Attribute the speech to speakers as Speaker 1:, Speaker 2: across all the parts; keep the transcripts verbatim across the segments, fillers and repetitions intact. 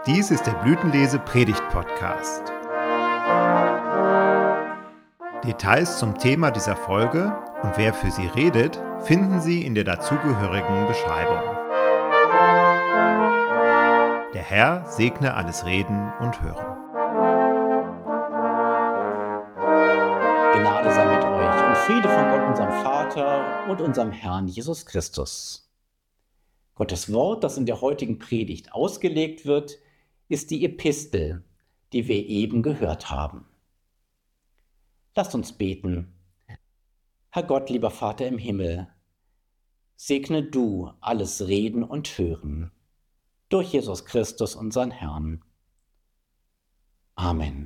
Speaker 1: Dies ist der Blütenlese Predigt Podcast. Details zum Thema dieser Folge und wer für sie redet, finden Sie in der dazugehörigen Beschreibung. Der Herr segne alles Reden und Hören.
Speaker 2: Gnade sei mit euch und Friede von Gott, unserem Vater und unserem Herrn Jesus Christus. Gottes Wort, das in der heutigen Predigt ausgelegt wird, ist die Epistel, die wir eben gehört haben. Lasst uns beten. Herr Gott, lieber Vater im Himmel, segne du alles Reden und Hören durch Jesus Christus, unseren Herrn. Amen.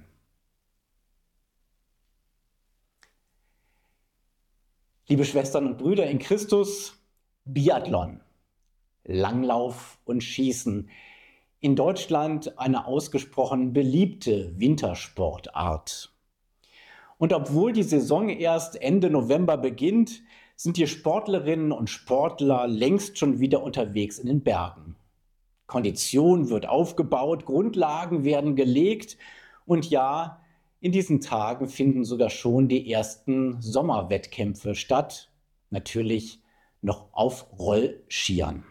Speaker 2: Liebe Schwestern und Brüder in Christus, Biathlon, Langlauf und Schießen, in Deutschland eine ausgesprochen beliebte Wintersportart. Und obwohl die Saison erst Ende November beginnt, sind die Sportlerinnen und Sportler längst schon wieder unterwegs in den Bergen. Kondition wird aufgebaut, Grundlagen werden gelegt und ja, in diesen Tagen finden sogar schon die ersten Sommerwettkämpfe statt, natürlich noch auf Rollschieren.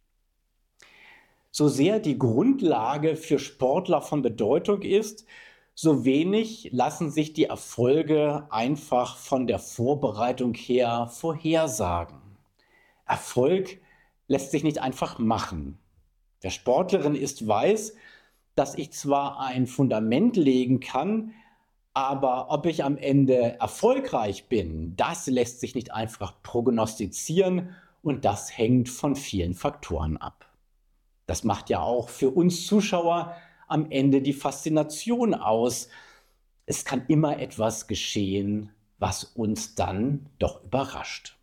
Speaker 2: So sehr die Grundlage für Sportler von Bedeutung ist, so wenig lassen sich die Erfolge einfach von der Vorbereitung her vorhersagen. Erfolg lässt sich nicht einfach machen. Wer Sportlerin ist, weiß, dass ich zwar ein Fundament legen kann, aber ob ich am Ende erfolgreich bin, das lässt sich nicht einfach prognostizieren und das hängt von vielen Faktoren ab. Das macht ja auch für uns Zuschauer am Ende die Faszination aus. Es kann immer etwas geschehen, was uns dann doch überrascht.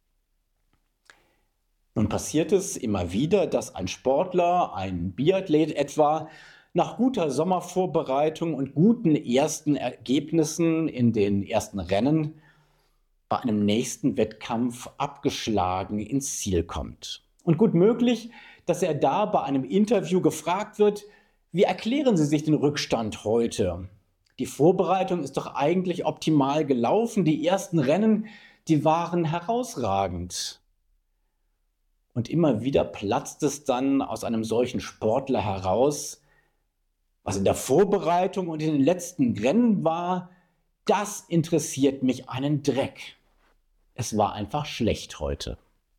Speaker 2: Nun passiert es immer wieder, dass ein Sportler, ein Biathlet etwa, nach guter Sommervorbereitung und guten ersten Ergebnissen in den ersten Rennen bei einem nächsten Wettkampf abgeschlagen ins Ziel kommt. Und gut möglich, dass er da bei einem Interview gefragt wird, wie erklären Sie sich den Rückstand heute? Die Vorbereitung ist doch eigentlich optimal gelaufen, die ersten Rennen, die waren herausragend. Und immer wieder platzt es dann aus einem solchen Sportler heraus, was in der Vorbereitung und in den letzten Rennen war, das interessiert mich einen Dreck. Es war einfach schlecht heute.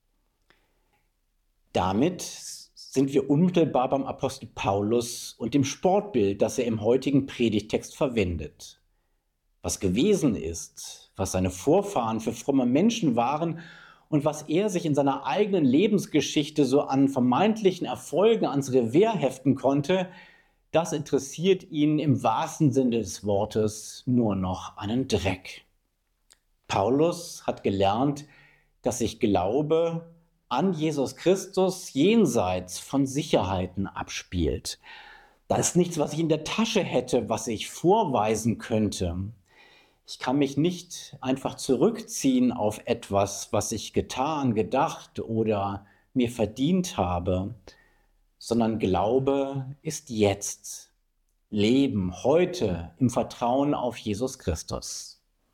Speaker 2: Damit sind wir unmittelbar beim Apostel Paulus und dem Sportbild, das er im heutigen Predigttext verwendet. Was gewesen ist, was seine Vorfahren für fromme Menschen waren und was er sich in seiner eigenen Lebensgeschichte so an vermeintlichen Erfolgen ans Revers heften konnte, das interessiert ihn im wahrsten Sinne des Wortes nur noch einen Dreck. Paulus hat gelernt, dass sich Glaube an Jesus Christus jenseits von Sicherheiten abspielt. Da ist nichts, was ich in der Tasche hätte, was ich vorweisen könnte. Ich kann mich nicht einfach zurückziehen auf etwas, was ich getan, gedacht oder mir verdient habe, sondern Glaube ist jetzt, Leben heute im Vertrauen auf Jesus Christus.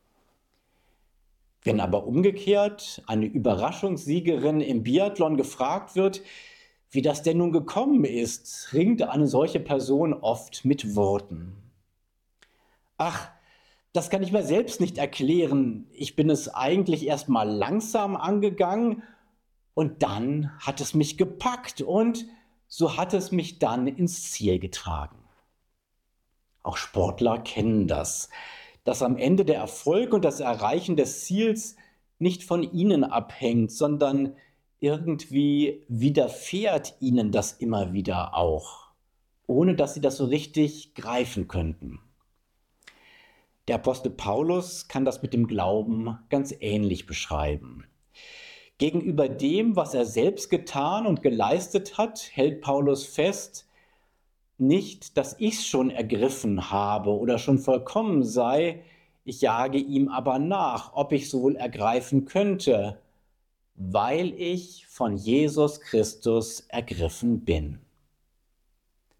Speaker 2: Wenn aber umgekehrt eine Überraschungssiegerin im Biathlon gefragt wird, wie das denn nun gekommen ist, ringt eine solche Person oft mit Worten. Ach, das kann ich mir selbst nicht erklären. Ich bin es eigentlich erst mal langsam angegangen und dann hat es mich gepackt und so hat es mich dann ins Ziel getragen. Auch Sportler kennen das, dass am Ende der Erfolg und das Erreichen des Ziels nicht von ihnen abhängt, sondern irgendwie widerfährt ihnen das immer wieder auch, ohne dass sie das so richtig greifen könnten. Der Apostel Paulus kann das mit dem Glauben ganz ähnlich beschreiben. Gegenüber dem, was er selbst getan und geleistet hat, hält Paulus fest, nicht, dass ich es schon ergriffen habe oder schon vollkommen sei, ich jage ihm aber nach, ob ich es wohl ergreifen könnte, weil ich von Jesus Christus ergriffen bin.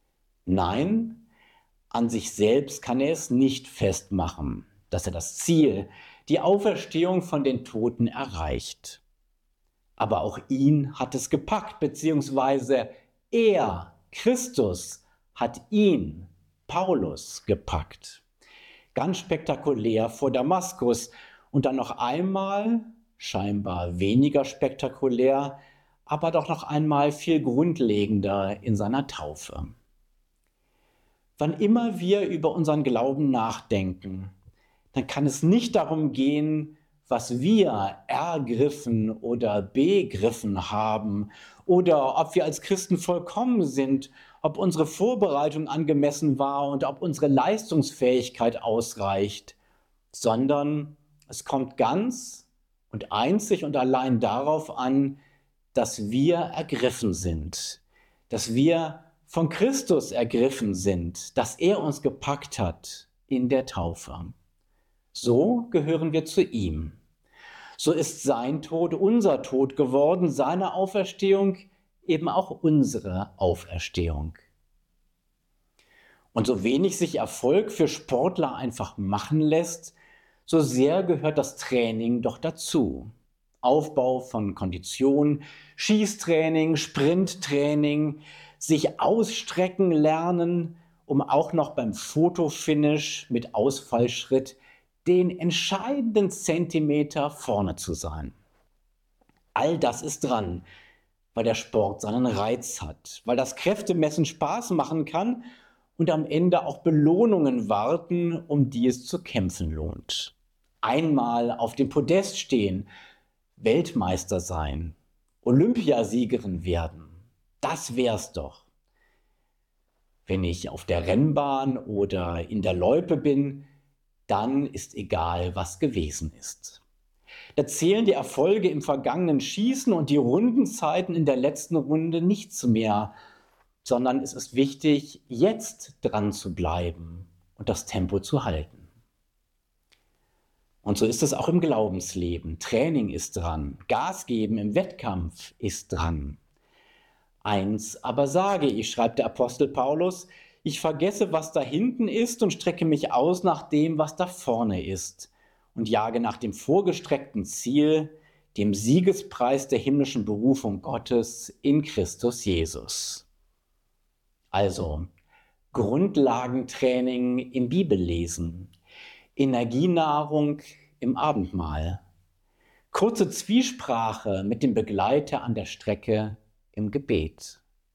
Speaker 2: Nein, an sich selbst kann er es nicht festmachen, dass er das Ziel, die Auferstehung von den Toten, erreicht. Aber auch ihn hat es gepackt, beziehungsweise er, Christus, hat ihn, Paulus, gepackt. Ganz spektakulär vor Damaskus und dann noch einmal, scheinbar weniger spektakulär, aber doch noch einmal viel grundlegender in seiner Taufe. Wann immer wir über unseren Glauben nachdenken, dann kann es nicht darum gehen, was wir ergriffen oder begriffen haben oder ob wir als Christen vollkommen sind, ob unsere Vorbereitung angemessen war und ob unsere Leistungsfähigkeit ausreicht, sondern es kommt ganz und einzig und allein darauf an, dass wir ergriffen sind, dass wir von Christus ergriffen sind, dass er uns gepackt hat in der Taufe. So gehören wir zu ihm. So ist sein Tod unser Tod geworden, seine Auferstehung eben auch unsere Auferstehung. Und so wenig sich Erfolg für Sportler einfach machen lässt, so sehr gehört das Training doch dazu. Aufbau von Kondition, Schießtraining, Sprinttraining, sich ausstrecken lernen, um auch noch beim Fotofinish mit Ausfallschritt den entscheidenden Zentimeter vorne zu sein. All das ist dran, weil der Sport seinen Reiz hat, weil das Kräftemessen Spaß machen kann und am Ende auch Belohnungen warten, um die es zu kämpfen lohnt. Einmal auf dem Podest stehen, Weltmeister sein, Olympiasiegerin werden, das wär's doch. Wenn ich auf der Rennbahn oder in der Loipe bin, dann ist egal, was gewesen ist. Da zählen die Erfolge im vergangenen Schießen und die Rundenzeiten in der letzten Runde nichts mehr, sondern es ist wichtig, jetzt dran zu bleiben und das Tempo zu halten. Und so ist es auch im Glaubensleben. Training ist dran, Gas geben im Wettkampf ist dran. Eins aber sage ich, schreibt der Apostel Paulus, ich vergesse, was da hinten ist und strecke mich aus nach dem, was da vorne ist und jage nach dem vorgestreckten Ziel, dem Siegespreis der himmlischen Berufung Gottes in Christus Jesus. Also Grundlagentraining im Bibellesen, Energienahrung im Abendmahl, kurze Zwiesprache mit dem Begleiter an der Strecke im Gebet.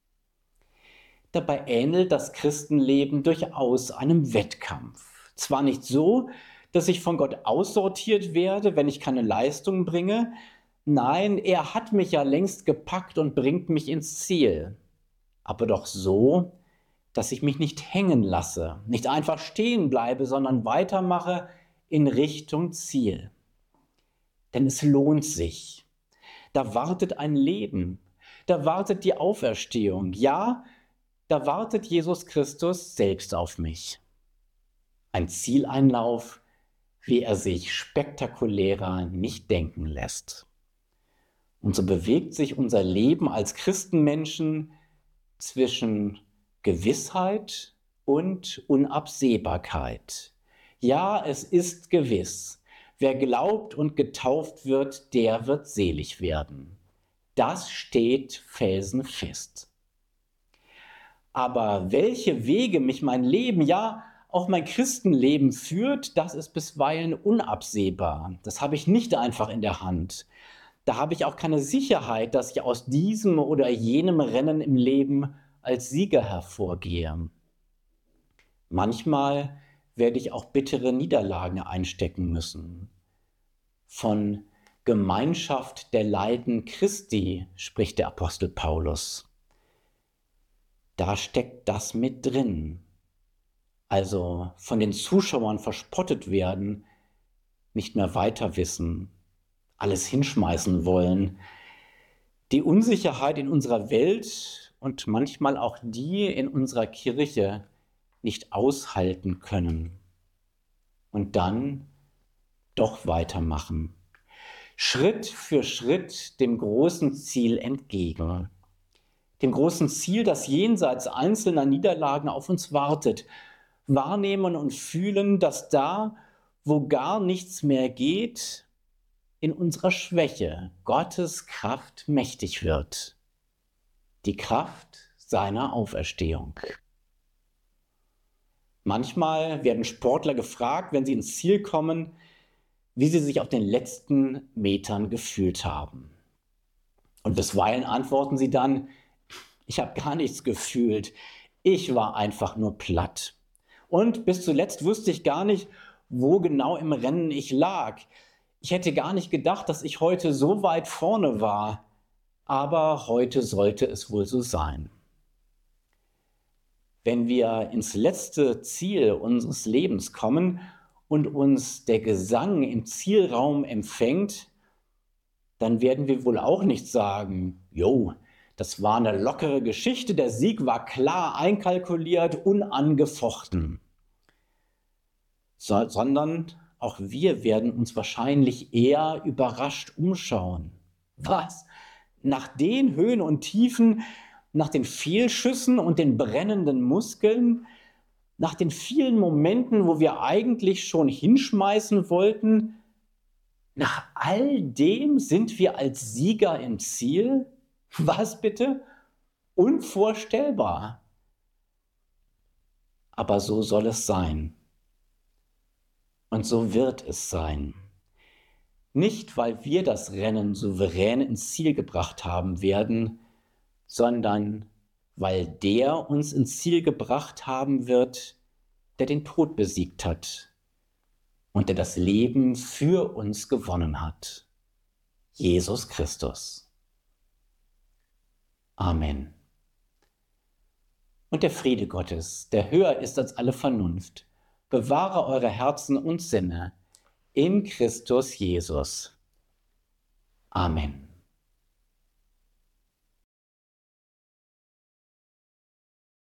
Speaker 2: Dabei ähnelt das Christenleben durchaus einem Wettkampf. Zwar nicht so, dass ich von Gott aussortiert werde, wenn ich keine Leistung bringe. Nein, er hat mich ja längst gepackt und bringt mich ins Ziel. Aber doch so, dass ich mich nicht hängen lasse, nicht einfach stehen bleibe, sondern weitermache in Richtung Ziel. Denn es lohnt sich. Da wartet ein Leben. Da wartet die Auferstehung. Ja, da wartet Jesus Christus selbst auf mich. Ein Zieleinlauf, wie er sich spektakulärer nicht denken lässt. Und so bewegt sich unser Leben als Christenmenschen zwischen Gewissheit und Unabsehbarkeit. Ja, es ist gewiss. Wer glaubt und getauft wird, der wird selig werden. Das steht felsenfest. Aber welche Wege mich mein Leben, ja auch mein Christenleben führt, das ist bisweilen unabsehbar. Das habe ich nicht einfach in der Hand. Da habe ich auch keine Sicherheit, dass ich aus diesem oder jenem Rennen im Leben als Sieger hervorgehe. Manchmal werde ich auch bittere Niederlagen einstecken müssen. Von Gemeinschaft der Leiden Christi spricht der Apostel Paulus. Da steckt das mit drin. Also von den Zuschauern verspottet werden, nicht mehr weiter wissen, alles hinschmeißen wollen. Die Unsicherheit in unserer Welt und manchmal auch die in unserer Kirche nicht aushalten können. Und dann doch weitermachen. Schritt für Schritt dem großen Ziel entgegen. dem großen Ziel, das jenseits einzelner Niederlagen auf uns wartet. Wahrnehmen und fühlen, dass da, wo gar nichts mehr geht, in unserer Schwäche Gottes Kraft mächtig wird. Die Kraft seiner Auferstehung. Manchmal werden Sportler gefragt, wenn sie ins Ziel kommen, wie sie sich auf den letzten Metern gefühlt haben. Und bisweilen antworten sie dann, ich habe gar nichts gefühlt, ich war einfach nur platt. Und bis zuletzt wusste ich gar nicht, wo genau im Rennen ich lag. Ich hätte gar nicht gedacht, dass ich heute so weit vorne war. Aber heute sollte es wohl so sein. Wenn wir ins letzte Ziel unseres Lebens kommen und uns der Gesang im Zielraum empfängt, dann werden wir wohl auch nicht sagen, jo, das war eine lockere Geschichte, der Sieg war klar einkalkuliert, unangefochten. So, sondern auch wir werden uns wahrscheinlich eher überrascht umschauen. Was? Nach den Höhen und Tiefen, nach den Fehlschüssen und den brennenden Muskeln, nach den vielen Momenten, wo wir eigentlich schon hinschmeißen wollten, nach all dem sind wir als Sieger im Ziel? Was bitte? Unvorstellbar. Aber so soll es sein. Und so wird es sein. Nicht, weil wir das Rennen souverän ins Ziel gebracht haben werden, sondern weil der uns ins Ziel gebracht haben wird, der den Tod besiegt hat und der das Leben für uns gewonnen hat. Jesus Christus. Amen. Und der Friede Gottes, der höher ist als alle Vernunft, bewahre eure Herzen und Sinne in Christus Jesus. Amen.